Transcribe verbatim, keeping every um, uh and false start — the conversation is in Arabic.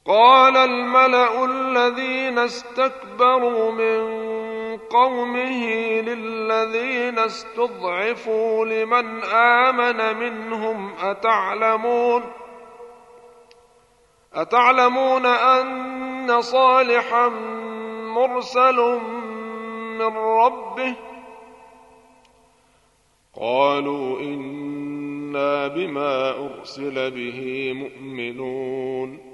قال الملأ الذين استكبروا من قومه للذين استضعفوا لمن آمن منهم أتعلمون أتعلمون أن صالحا مرسل من ربه؟ قالوا إنا بما أرسل به مؤمنون